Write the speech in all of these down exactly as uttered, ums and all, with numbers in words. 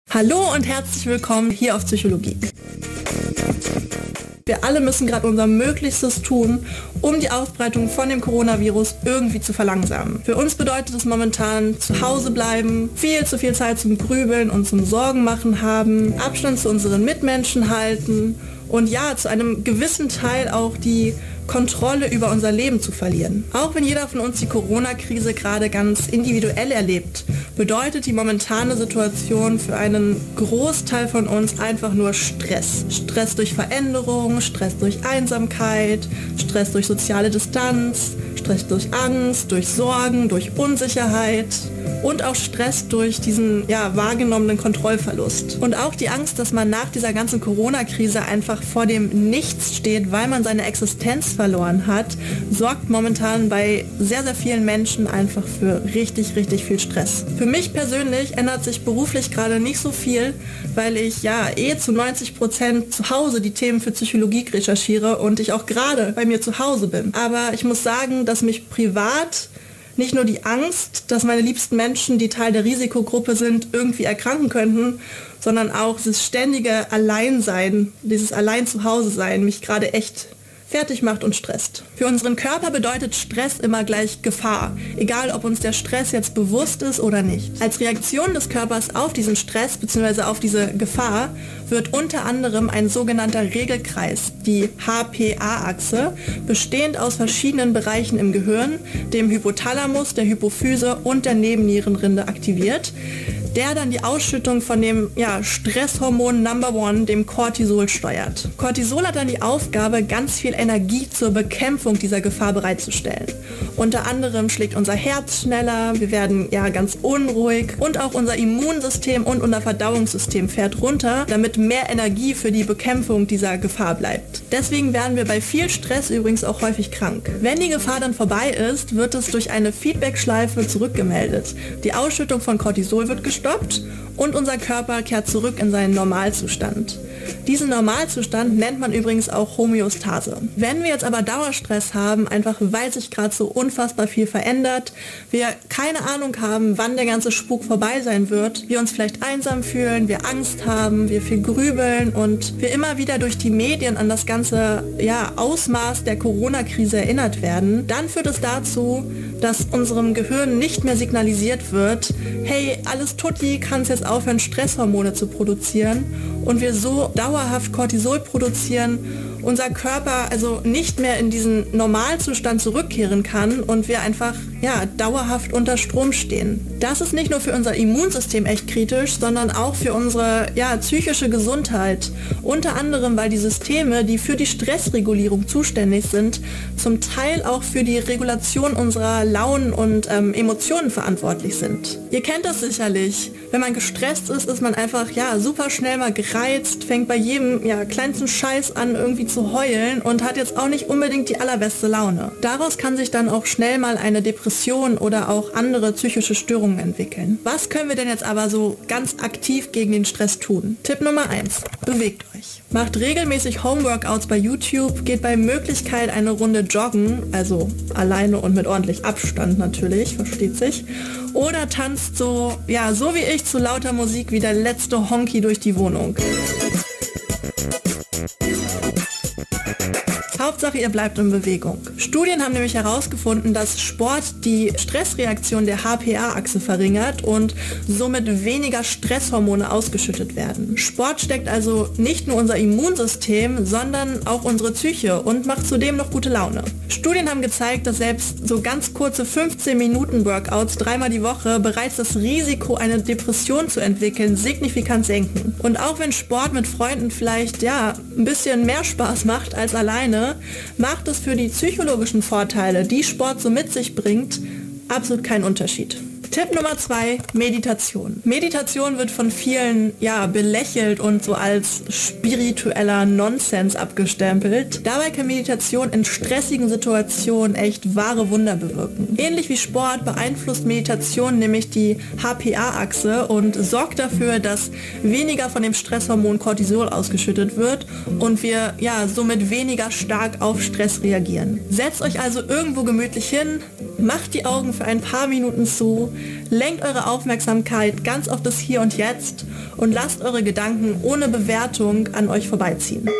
Hallo und herzlich willkommen hier auf Psychologie. Wir alle müssen gerade unser Möglichstes tun, um die Ausbreitung von dem Coronavirus irgendwie zu verlangsamen. Für uns bedeutet es momentan zu Hause bleiben, viel zu viel Zeit zum Grübeln und zum Sorgen machen haben, Abstand zu unseren Mitmenschen halten und ja, zu einem gewissen Teil auch die Kontrolle über unser Leben zu verlieren. Auch wenn jeder von uns die Corona-Krise gerade ganz individuell erlebt, bedeutet die momentane Situation für einen Großteil von uns einfach nur Stress. Stress durch Veränderung, Stress durch Einsamkeit, Stress durch soziale Distanz, Stress durch Angst, durch Sorgen, durch Unsicherheit und auch Stress durch diesen ja, wahrgenommenen Kontrollverlust. Und auch die Angst, dass man nach dieser ganzen Corona-Krise einfach vor dem Nichts steht, weil man seine Existenz verloren hat, sorgt momentan bei sehr, sehr vielen Menschen einfach für richtig, richtig viel Stress. Für mich persönlich ändert sich beruflich gerade nicht so viel, weil ich ja eh zu neunzig Prozent zu Hause die Themen für Psychologie recherchiere und ich auch gerade bei mir zu Hause bin. Aber ich muss sagen, dass mich privat nicht nur die Angst, dass meine liebsten Menschen, die Teil der Risikogruppe sind, irgendwie erkranken könnten, sondern auch dieses ständige Alleinsein, dieses allein zu Hause sein, mich gerade echt fertig macht und stresst. Für unseren Körper bedeutet Stress immer gleich Gefahr, egal ob uns der Stress jetzt bewusst ist oder nicht. Als Reaktion des Körpers auf diesen Stress bzw. auf diese Gefahr wird unter anderem ein sogenannter Regelkreis, die H P A-Achse, bestehend aus verschiedenen Bereichen im Gehirn, dem Hypothalamus, der Hypophyse und der Nebennierenrinde aktiviert, der dann die Ausschüttung von dem ja, Stresshormon Number One, dem Cortisol, steuert. Cortisol hat dann die Aufgabe, ganz viel Energie zur Bekämpfung dieser Gefahr bereitzustellen. Unter anderem schlägt unser Herz schneller, wir werden ja ganz unruhig und auch unser Immunsystem und unser Verdauungssystem fährt runter, damit mehr Energie für die Bekämpfung dieser Gefahr bleibt. Deswegen werden wir bei viel Stress übrigens auch häufig krank. Wenn die Gefahr dann vorbei ist, wird es durch eine Feedbackschleife zurückgemeldet. Die Ausschüttung von Cortisol wird gestoppt und unser Körper kehrt zurück in seinen Normalzustand. Diesen Normalzustand nennt man übrigens auch Homöostase. Wenn wir jetzt aber Dauerstress haben, einfach weil sich gerade so unfassbar viel verändert, wir keine Ahnung haben, wann der ganze Spuk vorbei sein wird, wir uns vielleicht einsam fühlen, wir Angst haben, wir viel grübeln und wir immer wieder durch die Medien an das ganze ja, Ausmaß der Corona-Krise erinnert werden, dann führt es dazu, dass unserem Gehirn nicht mehr signalisiert wird, hey, alles tutti, kannst jetzt aufhören, Stresshormone zu produzieren und wir so dauerhaft Cortisol produzieren, unser Körper also nicht mehr in diesen Normalzustand zurückkehren kann und wir einfach ja, dauerhaft unter Strom stehen. Das ist nicht nur für unser Immunsystem echt kritisch, sondern auch für unsere ja, psychische Gesundheit. Unter anderem, weil die Systeme, die für die Stressregulierung zuständig sind, zum Teil auch für die Regulation unserer Launen und ähm, Emotionen verantwortlich sind. Ihr kennt das sicherlich. Wenn man gestresst ist, ist man einfach ja, super schnell mal gereizt, fängt bei jedem ja, kleinsten Scheiß an irgendwie zu heulen und hat jetzt auch nicht unbedingt die allerbeste Laune. Daraus kann sich dann auch schnell mal eine Depression oder auch andere psychische Störungen entwickeln. Was können wir denn jetzt aber so ganz aktiv gegen den Stress tun? Tipp Nummer eins. Bewegt euch. Macht regelmäßig Homeworkouts bei YouTube, geht bei Möglichkeit eine Runde joggen, also alleine und mit ordentlich Abstand natürlich, versteht sich, oder tanzt so, ja, so wie ich zu lauter Musik wie der letzte Honky durch die Wohnung. Hauptsache, ihr bleibt in Bewegung. Studien haben nämlich herausgefunden, dass Sport die Stressreaktion der H P A-Achse verringert und somit weniger Stresshormone ausgeschüttet werden. Sport steckt also nicht nur unser Immunsystem, sondern auch unsere Psyche und macht zudem noch gute Laune. Studien haben gezeigt, dass selbst so ganz kurze fünfzehn Minuten Workouts dreimal die Woche bereits das Risiko, eine Depression zu entwickeln, signifikant senken. Und auch wenn Sport mit Freunden vielleicht ja ein bisschen mehr Spaß macht als alleine, macht es für die psychologischen Vorteile, die Sport so mit sich bringt, absolut keinen Unterschied. Tipp Nummer zwei, Meditation. Meditation wird von vielen ja belächelt und so als spiritueller Nonsens abgestempelt. Dabei kann Meditation in stressigen Situationen echt wahre Wunder bewirken. Ähnlich wie Sport beeinflusst Meditation nämlich die H P A-Achse und sorgt dafür, dass weniger von dem Stresshormon Cortisol ausgeschüttet wird und wir ja somit weniger stark auf Stress reagieren. Setzt euch also irgendwo gemütlich hin, macht die Augen für ein paar Minuten zu, lenkt eure Aufmerksamkeit ganz auf das Hier und Jetzt und lasst eure Gedanken ohne Bewertung an euch vorbeiziehen.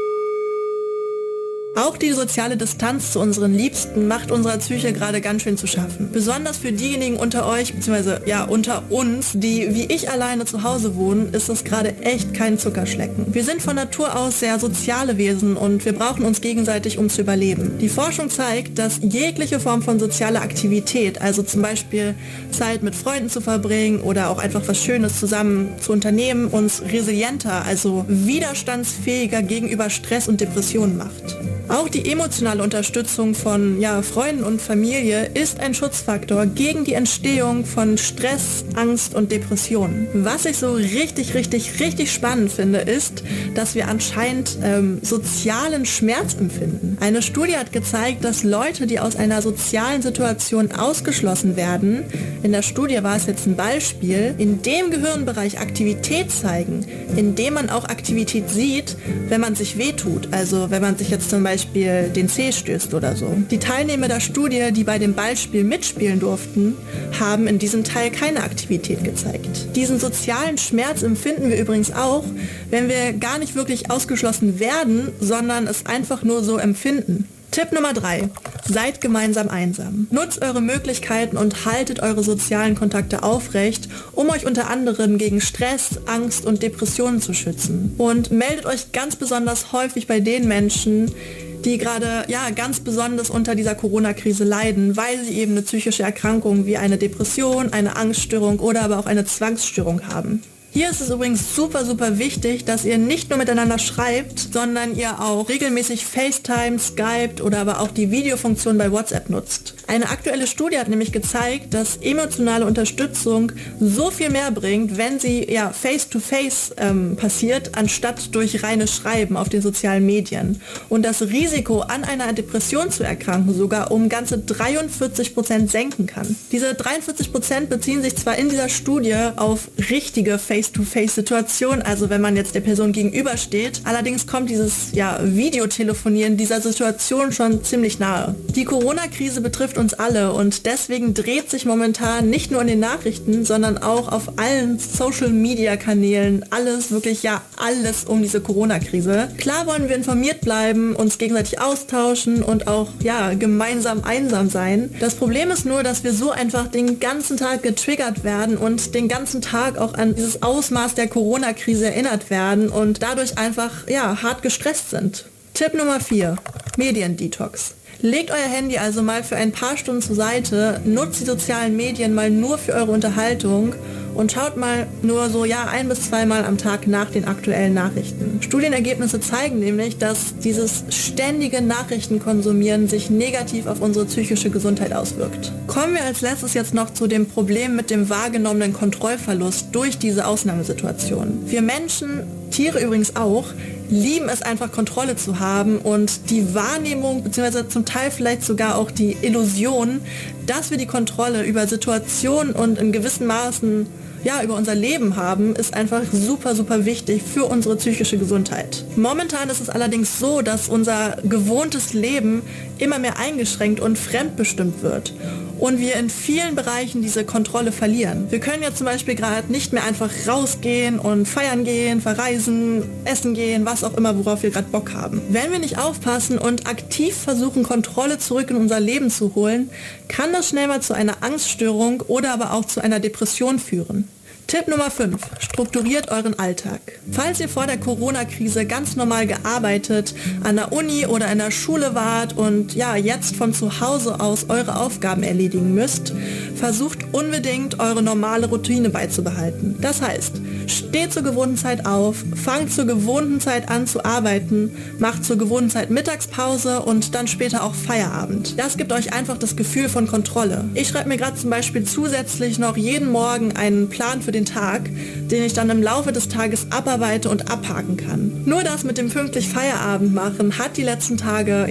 Auch die soziale Distanz zu unseren Liebsten macht unserer Psyche gerade ganz schön zu schaffen. Besonders für diejenigen unter euch, beziehungsweise ja unter uns, die wie ich alleine zu Hause wohnen, ist das gerade echt kein Zuckerschlecken. Wir sind von Natur aus sehr soziale Wesen und wir brauchen uns gegenseitig, um zu überleben. Die Forschung zeigt, dass jegliche Form von sozialer Aktivität, also zum Beispiel Zeit mit Freunden zu verbringen oder auch einfach was Schönes zusammen zu unternehmen, uns resilienter, also widerstandsfähiger gegenüber Stress und Depressionen macht. Auch die emotionale Unterstützung von ja, Freunden und Familie ist ein Schutzfaktor gegen die Entstehung von Stress, Angst und Depressionen. Was ich so richtig, richtig, richtig spannend finde, ist, dass wir anscheinend ähm, sozialen Schmerz empfinden. Eine Studie hat gezeigt, dass Leute, die aus einer sozialen Situation ausgeschlossen werden, in der Studie war es jetzt ein Beispiel, in dem Gehirnbereich Aktivität zeigen, in dem man auch Aktivität sieht, wenn man sich wehtut. Also wenn man sich jetzt zum Beispiel den Zeh stößt oder so. Die Teilnehmer der Studie, die bei dem Ballspiel mitspielen durften, haben in diesem Teil keine Aktivität gezeigt. Diesen sozialen Schmerz empfinden wir übrigens auch, wenn wir gar nicht wirklich ausgeschlossen werden, sondern es einfach nur so empfinden. Tipp Nummer drei. Seid gemeinsam einsam. Nutzt eure Möglichkeiten und haltet eure sozialen Kontakte aufrecht, um euch unter anderem gegen Stress, Angst und Depressionen zu schützen. Und meldet euch ganz besonders häufig bei den Menschen, die gerade ja ganz besonders unter dieser Corona-Krise leiden, weil sie eben eine psychische Erkrankung wie eine Depression, eine Angststörung oder aber auch eine Zwangsstörung haben. Hier ist es übrigens super, super wichtig, dass ihr nicht nur miteinander schreibt, sondern ihr auch regelmäßig FaceTime, Skype oder aber auch die Videofunktion bei WhatsApp nutzt. Eine aktuelle Studie hat nämlich gezeigt, dass emotionale Unterstützung so viel mehr bringt, wenn sie ja face-to-face ähm, passiert, anstatt durch reines Schreiben auf den sozialen Medien. Und das Risiko, an einer Depression zu erkranken, sogar um ganze dreiundvierzig Prozent senken kann. Diese dreiundvierzig Prozent beziehen sich zwar in dieser Studie auf richtige Face Face-to-Face-Situation, also wenn man jetzt der Person gegenübersteht. Allerdings kommt dieses ja, Videotelefonieren dieser Situation schon ziemlich nahe. Die Corona-Krise betrifft uns alle und deswegen dreht sich momentan nicht nur in den Nachrichten, sondern auch auf allen Social-Media-Kanälen alles, wirklich ja alles um diese Corona-Krise. Klar wollen wir informiert bleiben, uns gegenseitig austauschen und auch ja gemeinsam einsam sein. Das Problem ist nur, dass wir so einfach den ganzen Tag getriggert werden und den ganzen Tag auch an dieses Ausmaß der Corona-Krise erinnert werden und dadurch einfach ja, hart gestresst sind. Tipp Nummer vier. Mediendetox. Legt euer Handy also mal für ein paar Stunden zur Seite, nutzt die sozialen Medien mal nur für eure Unterhaltung und schaut mal nur so ja ein bis zweimal am Tag nach den aktuellen Nachrichten. Studienergebnisse zeigen nämlich, dass dieses ständige Nachrichtenkonsumieren sich negativ auf unsere psychische Gesundheit auswirkt. Kommen wir als letztes jetzt noch zu dem Problem mit dem wahrgenommenen Kontrollverlust durch diese Ausnahmesituation. Wir Menschen, Tiere übrigens auch, lieben es einfach Kontrolle zu haben und die Wahrnehmung bzw. zum Teil vielleicht sogar auch die Illusion, dass wir die Kontrolle über Situationen und in gewissen Maßen ja, über unser Leben haben, ist einfach super, super wichtig für unsere psychische Gesundheit. Momentan ist es allerdings so, dass unser gewohntes Leben immer mehr eingeschränkt und fremdbestimmt wird und wir in vielen Bereichen diese Kontrolle verlieren. Wir können ja zum Beispiel gerade nicht mehr einfach rausgehen und feiern gehen, verreisen, essen gehen, was auch immer, worauf wir gerade Bock haben. Wenn wir nicht aufpassen und aktiv versuchen, Kontrolle zurück in unser Leben zu holen, kann das schnell mal zu einer Angststörung oder aber auch zu einer Depression führen. Tipp Nummer fünf. Strukturiert euren Alltag. Falls ihr vor der Corona-Krise ganz normal gearbeitet, an der Uni oder in der Schule wart und ja, jetzt von zu Hause aus eure Aufgaben erledigen müsst, versucht unbedingt eure normale Routine beizubehalten. Das heißt, steht zur gewohnten Zeit auf, fangt zur gewohnten Zeit an zu arbeiten, macht zur gewohnten Zeit Mittagspause und dann später auch Feierabend. Das gibt euch einfach das Gefühl von Kontrolle. Ich schreibe mir gerade zum Beispiel zusätzlich noch jeden Morgen einen Plan für den Tag, den ich dann im Laufe des Tages abarbeite und abhaken kann. Nur das mit dem pünktlich Feierabend machen hat die letzten Tage ja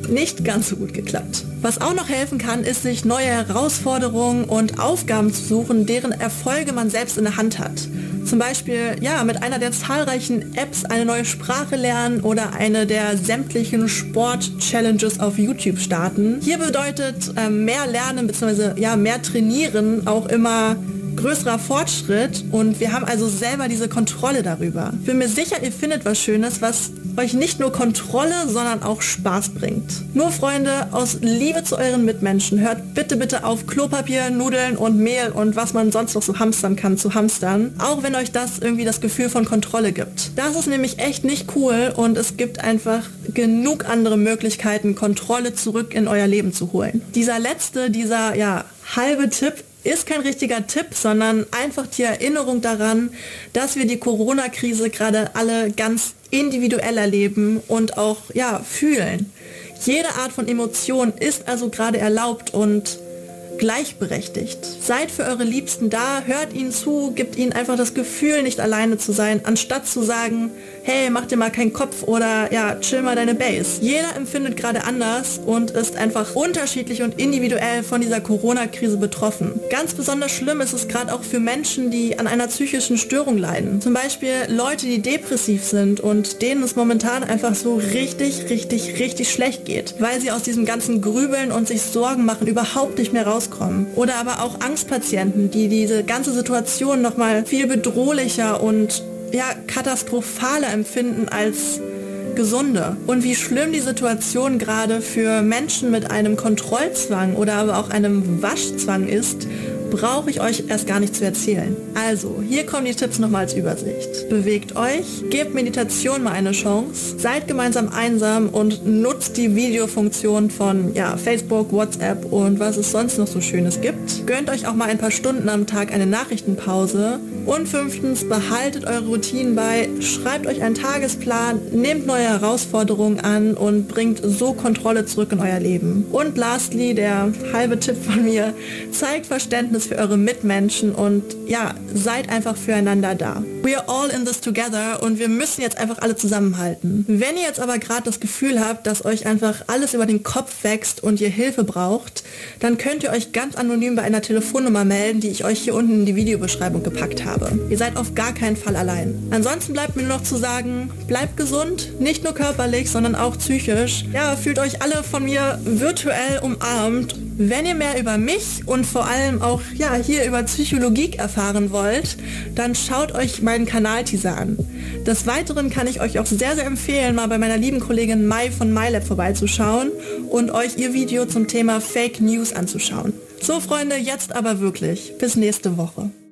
nicht ganz so gut geklappt. Was auch noch helfen kann, ist, sich neue Herausforderungen und Aufgaben zu suchen, deren Erfolge man selbst in der Hand hat. Zum Beispiel ja, mit einer der zahlreichen Apps eine neue Sprache lernen oder eine der sämtlichen Sport-Challenges auf YouTube starten. Hier bedeutet äh, mehr Lernen bzw. ja, mehr Trainieren auch immer größerer Fortschritt und wir haben also selber diese Kontrolle darüber. Ich bin mir sicher, ihr findet was Schönes, was euch nicht nur Kontrolle, sondern auch Spaß bringt. Nur Freunde, aus Liebe zu euren Mitmenschen, hört bitte, bitte auf, Klopapier, Nudeln und Mehl und was man sonst noch so hamstern kann, zu hamstern. Auch wenn euch das irgendwie das Gefühl von Kontrolle gibt. Das ist nämlich echt nicht cool und es gibt einfach genug andere Möglichkeiten, Kontrolle zurück in euer Leben zu holen. Dieser letzte, dieser, ja, halbe Tipp ist kein richtiger Tipp, sondern einfach die Erinnerung daran, dass wir die Corona-Krise gerade alle ganz individuell erleben und auch ja, fühlen. Jede Art von Emotion ist also gerade erlaubt und gleichberechtigt. Seid für eure Liebsten da, hört ihnen zu, gibt ihnen einfach das Gefühl, nicht alleine zu sein, anstatt zu sagen, hey, mach dir mal keinen Kopf oder ja, chill mal deine Base. Jeder empfindet gerade anders und ist einfach unterschiedlich und individuell von dieser Corona-Krise betroffen. Ganz besonders schlimm ist es gerade auch für Menschen, die an einer psychischen Störung leiden. Zum Beispiel Leute, die depressiv sind und denen es momentan einfach so richtig, richtig, richtig schlecht geht, weil sie aus diesem ganzen Grübeln und sich Sorgen machen überhaupt nicht mehr rauskommen. Oder aber auch Angstpatienten, die diese ganze Situation nochmal viel bedrohlicher und ja, katastrophaler empfinden als Gesunde. Und wie schlimm die Situation gerade für Menschen mit einem Kontrollzwang oder aber auch einem Waschzwang ist, brauche ich euch erst gar nicht zu erzählen. Also, hier kommen die Tipps nochmal als Übersicht. Bewegt euch, gebt Meditation mal eine Chance, seid gemeinsam einsam und nutzt die Videofunktion von ja, Facebook, WhatsApp und was es sonst noch so Schönes gibt. Gönnt euch auch mal ein paar Stunden am Tag eine Nachrichtenpause. Und fünftens, behaltet eure Routinen bei, schreibt euch einen Tagesplan, nehmt neue Herausforderungen an und bringt so Kontrolle zurück in euer Leben. Und lastly, der halbe Tipp von mir, zeigt Verständnis für eure Mitmenschen und ja, seid einfach füreinander da. We are all in this together und wir müssen jetzt einfach alle zusammenhalten. Wenn ihr jetzt aber gerade das Gefühl habt, dass euch einfach alles über den Kopf wächst und ihr Hilfe braucht, dann könnt ihr euch ganz anonym bei einer Telefonnummer melden, die ich euch hier unten in die Videobeschreibung gepackt habe. Ihr seid auf gar keinen Fall allein. Ansonsten bleibt mir nur noch zu sagen, bleibt gesund, nicht nur körperlich, sondern auch psychisch. Ja, fühlt euch alle von mir virtuell umarmt. Wenn ihr mehr über mich und vor allem auch ja, hier über Psychologie erfahren wollt, dann schaut euch meinen Kanal-Teaser an. Des Weiteren kann ich euch auch sehr, sehr empfehlen, mal bei meiner lieben Kollegin Mai von MyLab vorbeizuschauen und euch ihr Video zum Thema Fake News anzuschauen. So Freunde, jetzt aber wirklich. Bis nächste Woche.